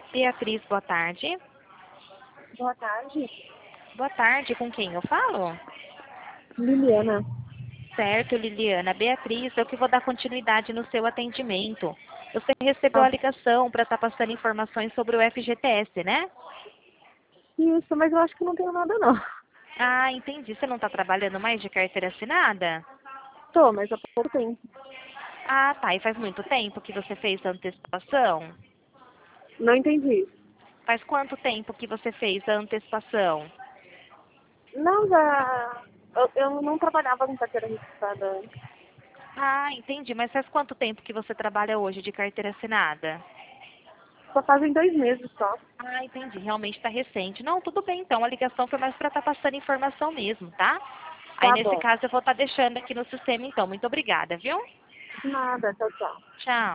Beatriz, boa tarde. Boa tarde, Boa tarde, com quem eu falo? Liliana. Certo, Liliana. Beatriz, eu que vou dar continuidade no seu atendimento. Você recebeu Ah, a ligação para estar passando informações sobre o FGTS, né? isso, mas eu acho que não tenho nada não. Ah, entendi. Você não está trabalhando mais de carteira assinada? Tô, mas há pouco tempo. Ah, tá. E faz muito tempo que você fez a antecipação? Não entendi. Faz quanto tempo que você fez a antecipação? Não, já. Eu não trabalhava com carteira registrada antes. Ah, entendi. Mas faz quanto tempo que você trabalha hoje de carteira assinada? Só fazem 2 meses só. Ah, entendi. Realmente está recente. Não, tudo bem então. A ligação foi mais para estar passando informação mesmo, tá? Aí Tá nesse bom. caso eu vou estar deixando aqui no sistema então. Muito obrigada, viu? Nada, tchau, tchau. Tchau.